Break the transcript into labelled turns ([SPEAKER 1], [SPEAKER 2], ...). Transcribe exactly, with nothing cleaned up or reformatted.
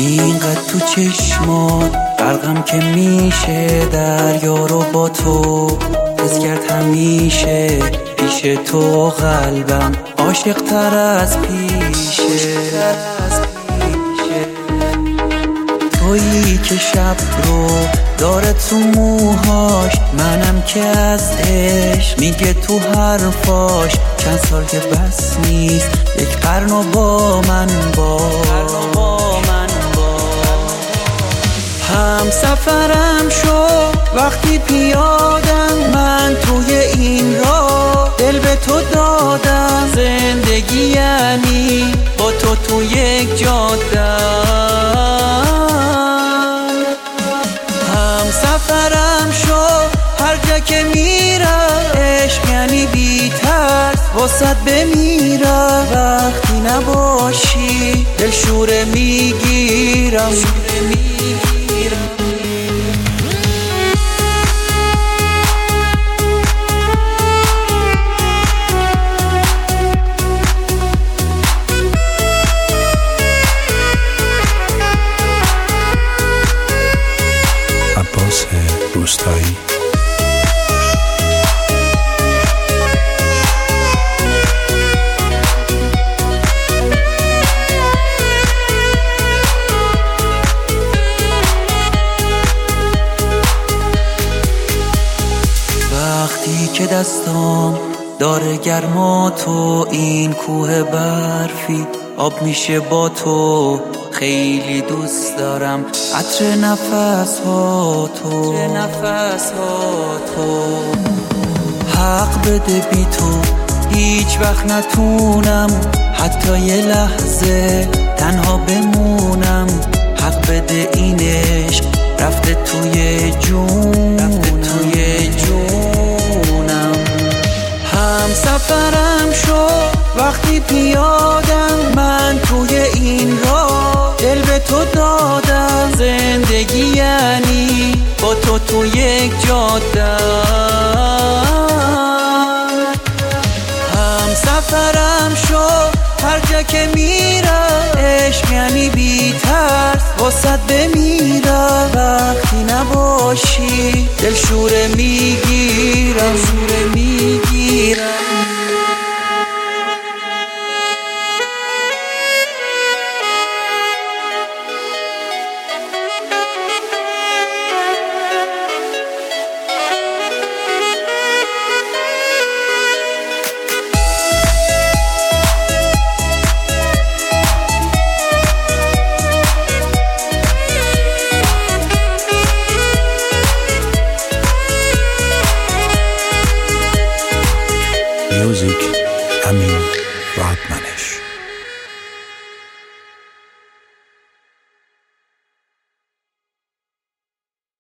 [SPEAKER 1] اینقدر تو چشمات غرقم که میشه دریا رو با تو حس کرد همیشه پیش تو قلبم عاشق تر از پیشه تویی که شب رو داره تو موهاش منم که از عشق میگه تو حرفاش چند سال که بس نیست یک قرن و با من با هم سفرم شو وقتی پیادم من توی این راه دل به تو دادم زندگی یعنی با تو تو یک جاده هم سفرم شو هر جا که میرم عشق یعنی بی ترس واسد بمیرم وقتی نباشی دل شوره میگیرم
[SPEAKER 2] عباس روستایی.
[SPEAKER 1] وقتی که دستام داره گرما تو این کوه برفی آب میشه با تو خیلی دوست دارم عطر نفس ها تو نفس ها تو حق بده بی تو هیچ وقت نتونم حتی یه لحظه تنها بمونم حق بده این عشق رفته توی جون رفته توی جونم هم سفرم شو وقتی پیادم من توی این راه دل به تو دادم زندگی یعنی با تو تو یک جاده هم سفرم شو هر جا که میرم عشق یعنی بی ترس واسد بمیرم وقتی نباشی دل شوره میگیرم شوره میگیرم
[SPEAKER 2] Music, Amin Radman.